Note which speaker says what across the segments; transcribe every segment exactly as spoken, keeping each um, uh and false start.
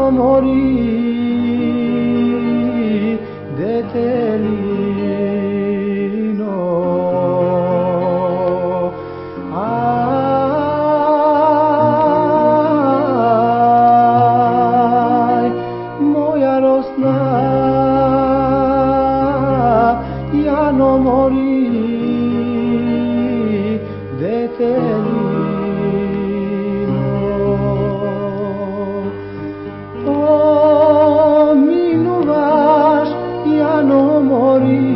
Speaker 1: mori detelino. Aj, moja rosna Jano mori detelino. Jano mori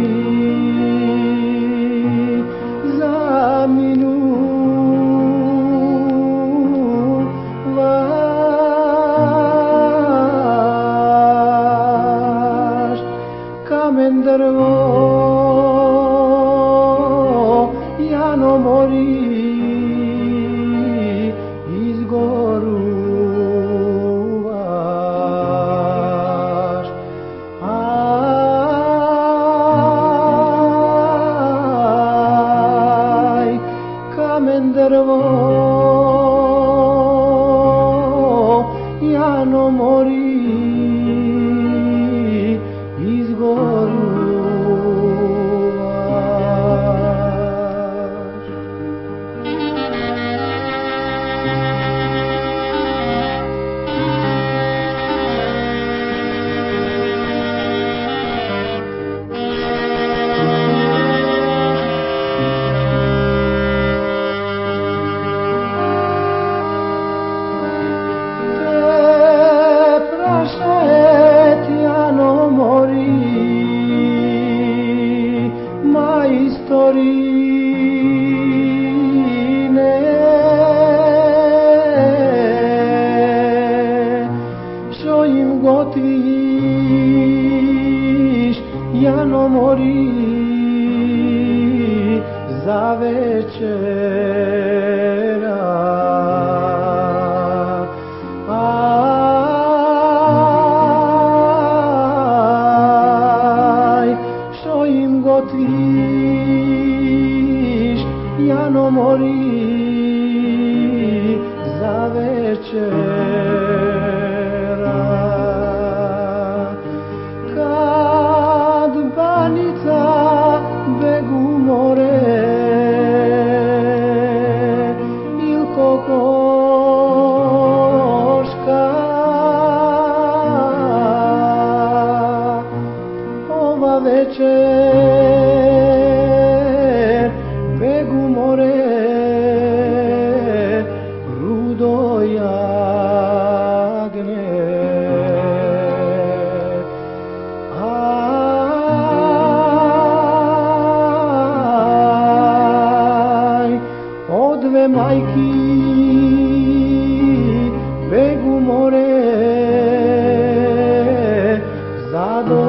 Speaker 1: zaminuvaš, kamen drvo Jano mori izgoruvaš. Kamen drvo Jano mori izgoruvaš. Istorine što im gotviš Jano mori za večera. Aj, što im gotviš Jano mori za večera. Kad banica begu more il kokoška, ova večer begu more rudo jagne. Aj, od dve majki begu more za